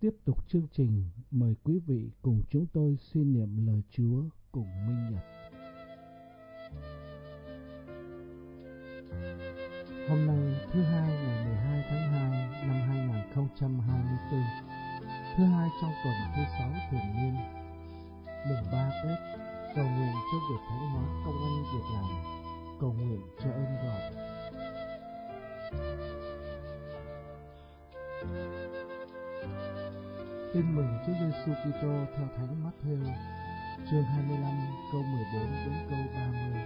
tiếp tục chương trình, mời quý vị cùng chúng tôi suy niệm lời Chúa cùng Minh Nhật. Hôm nay thứ hai ngày 12 tháng 2 năm 2024, thứ hai trong tuần thứ 6 thường niên, mùng 3 Tết, cầu nguyện cho việc thánh hóa công ăn việc làm, cầu nguyện cho ơn gọi. Tin mừng Chúa Giêsu Kitô theo Thánh Mát-thêu, chương 25, câu 14 đến câu 30.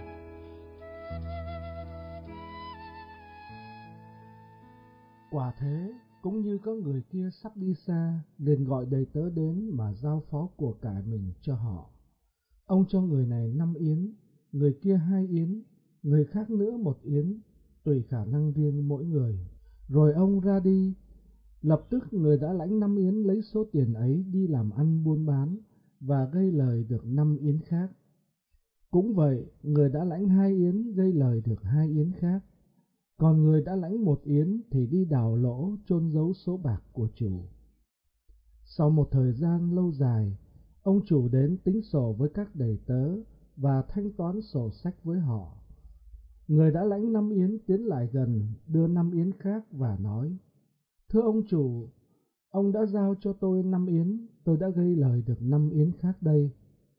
Quả thế, cũng như có người kia sắp đi xa, liền gọi đầy tớ đến mà giao phó của cải mình cho họ. Ông cho người này 5 yến, người kia 2 yến, người khác nữa 1 yến, tùy khả năng riêng mỗi người. Rồi ông ra đi. Lập tức người đã lãnh 5 yến lấy số tiền ấy đi làm ăn buôn bán và gây lời được 5 yến khác. Cũng vậy, người đã lãnh 2 yến gây lời được 2 yến khác. Còn người đã lãnh 1 yến thì đi đào lỗ chôn giấu số bạc của chủ. Sau một thời gian lâu dài, ông chủ đến tính sổ với các đầy tớ và thanh toán sổ sách với họ. Người đã lãnh 5 yến tiến lại gần, đưa 5 yến khác và nói: Thưa ông chủ, ông đã giao cho tôi 5 yến, tôi đã gây lời được 5 yến khác đây.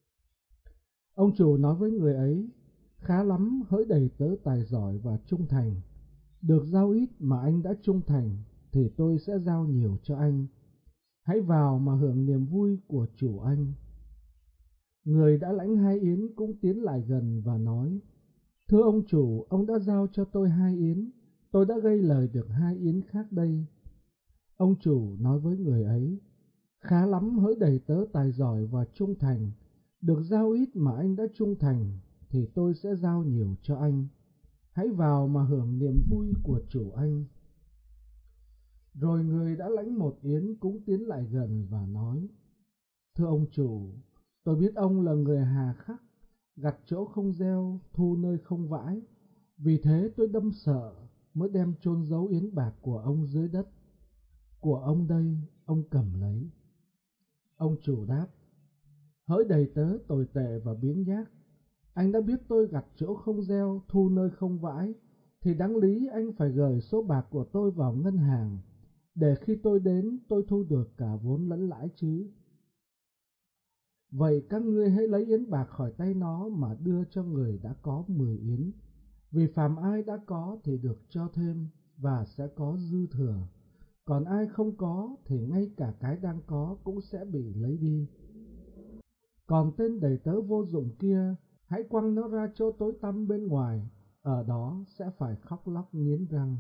Ông chủ nói với người ấy: Khá lắm, hỡi đầy tớ tài giỏi và trung thành. Được giao ít mà anh đã trung thành, thì tôi sẽ giao nhiều cho anh. Hãy vào mà hưởng niềm vui của chủ anh. Người đã lãnh 2 yến cũng tiến lại gần và nói: Thưa ông chủ, ông đã giao cho tôi 2 yến, tôi đã gây lời được 2 yến khác đây. Ông chủ nói với người ấy: Khá lắm, hỡi đầy tớ tài giỏi và trung thành. Được giao ít mà anh đã trung thành, thì tôi sẽ giao nhiều cho anh. Hãy vào mà hưởng niềm vui của chủ anh. Rồi người đã lãnh 1 yến cũng tiến lại gần và nói: Thưa ông chủ, tôi biết ông là người hà khắc, gặt chỗ không gieo, thu nơi không vãi. Vì thế tôi đâm sợ, mới đem chôn giấu yến bạc của ông dưới đất. Của ông đây, ông cầm lấy. Ông chủ đáp: Hỡi đầy tớ tồi tệ và biếng nhác, anh đã biết tôi gặt chỗ không gieo, thu nơi không vãi, thì đáng lý anh phải gửi số bạc của tôi vào ngân hàng, để khi tôi đến tôi thu được cả vốn lẫn lãi chứ. Vậy các ngươi hãy lấy yến bạc khỏi tay nó mà đưa cho người đã có 10 yến, vì phàm ai đã có thì được cho thêm và sẽ có dư thừa, còn ai không có thì ngay cả cái đang có cũng sẽ bị lấy đi. Còn tên đầy tớ vô dụng kia, hãy quăng nó ra chỗ tối tăm bên ngoài, ở đó sẽ phải khóc lóc nghiến răng.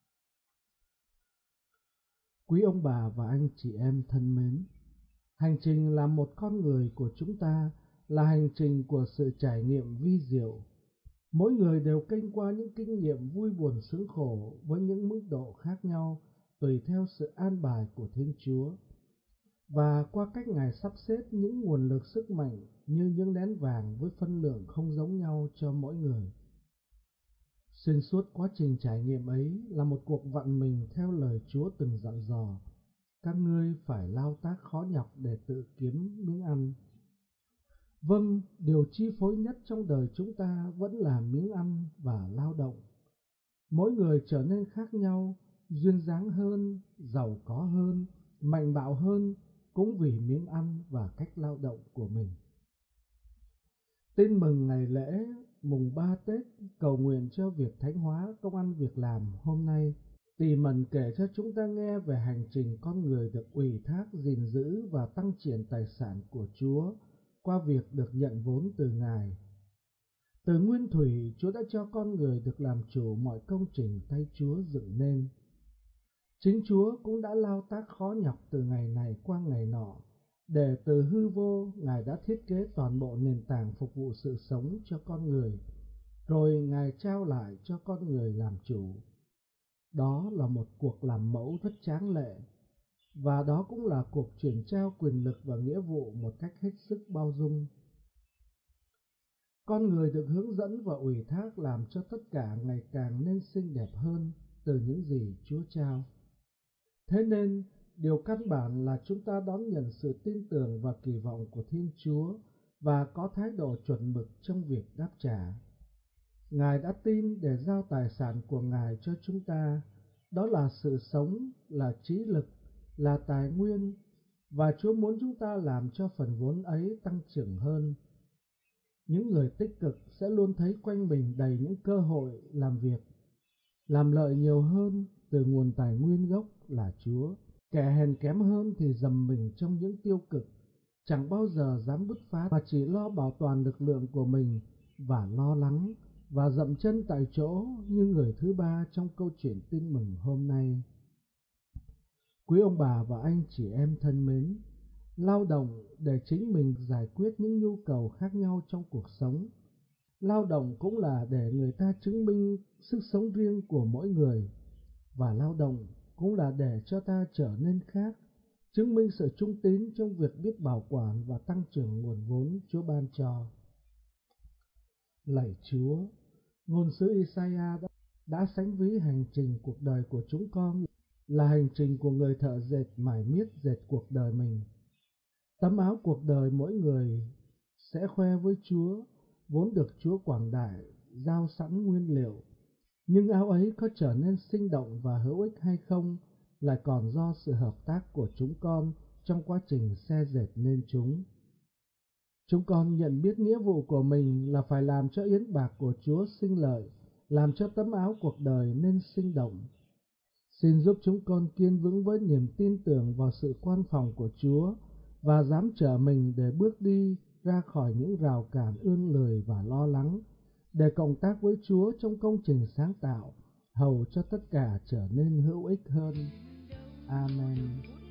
Quý ông bà và anh chị em thân mến, hành trình làm một con người của chúng ta là hành trình của sự trải nghiệm vi diệu. Mỗi người đều kinh qua những kinh nghiệm vui buồn sướng khổ với những mức độ khác nhau, tùy theo sự an bài của Thiên Chúa. Và qua cách Ngài sắp xếp những nguồn lực sức mạnh như những nén vàng với phân lượng không giống nhau cho mỗi người. Xuyên suốt quá trình trải nghiệm ấy là một cuộc vặn mình theo lời Chúa từng dặn dò: các ngươi phải lao tác khó nhọc để tự kiếm miếng ăn. Vâng, điều chi phối nhất trong đời chúng ta vẫn là miếng ăn và lao động. Mỗi người trở nên khác nhau, duyên dáng hơn, giàu có hơn, mạnh bạo hơn, cũng vì miếng ăn và cách lao động của mình. Tin mừng ngày lễ mùng 3 Tết cầu nguyện cho việc thánh hóa công ăn việc làm hôm nay tỉ mẩn kể cho chúng ta nghe về hành trình con người được ủy thác gìn giữ và tăng triển tài sản của Chúa qua việc được nhận vốn từ Ngài. Từ nguyên thủy, Chúa đã cho con người được làm chủ mọi công trình tay Chúa dựng nên. Chính Chúa cũng đã lao tác khó nhọc từ ngày này qua ngày nọ, để từ hư vô Ngài đã thiết kế toàn bộ nền tảng phục vụ sự sống cho con người, rồi Ngài trao lại cho con người làm chủ. Đó là một cuộc làm mẫu rất tráng lệ, và đó cũng là cuộc chuyển trao quyền lực và nghĩa vụ một cách hết sức bao dung. Con người được hướng dẫn và ủy thác làm cho tất cả ngày càng nên xinh đẹp hơn từ những gì Chúa trao. Thế nên, Điều căn bản là chúng ta đón nhận sự tin tưởng và kỳ vọng của Thiên Chúa và có thái độ chuẩn mực trong việc đáp trả. Ngài đã tin để giao tài sản của Ngài cho chúng ta, đó là sự sống, là trí lực, là tài nguyên, và Chúa muốn chúng ta làm cho phần vốn ấy tăng trưởng hơn. Những người tích cực sẽ luôn thấy quanh mình đầy những cơ hội làm việc, làm lợi nhiều hơn từ nguồn tài nguyên gốc là Chúa. Kẻ hèn kém hơn thì dầm mình trong những tiêu cực, chẳng bao giờ dám bứt phá mà chỉ lo bảo toàn lực lượng của mình và lo lắng và dậm chân tại chỗ như người thứ ba trong câu chuyện tin mừng hôm nay. Quý ông bà và anh chị em thân mến, lao động để chính mình giải quyết những nhu cầu khác nhau trong cuộc sống. Lao động cũng là để người ta chứng minh sức sống riêng của mỗi người, và lao động cũng là để cho ta trở nên khác, chứng minh sự trung tín trong việc biết bảo quản và tăng trưởng nguồn vốn Chúa ban cho. Lạy Chúa, ngôn sứ Isaiah đã sánh ví hành trình cuộc đời của chúng con là hành trình của người thợ dệt mải miết dệt cuộc đời mình. Tấm áo cuộc đời mỗi người sẽ khoe với Chúa, vốn được Chúa quảng đại, giao sẵn nguyên liệu. Nhưng áo ấy có trở nên sinh động và hữu ích hay không lại còn do sự hợp tác của chúng con trong quá trình xe dệt nên chúng. Chúng con nhận biết nghĩa vụ của mình là phải làm cho yến bạc của Chúa sinh lợi, làm cho tấm áo cuộc đời nên sinh động. Xin giúp chúng con kiên vững với niềm tin tưởng vào sự quan phòng của Chúa và dám trở mình để bước đi ra khỏi những rào cản ương lười và lo lắng, để cộng tác với Chúa trong công trình sáng tạo, hầu cho tất cả trở nên hữu ích hơn. Amen.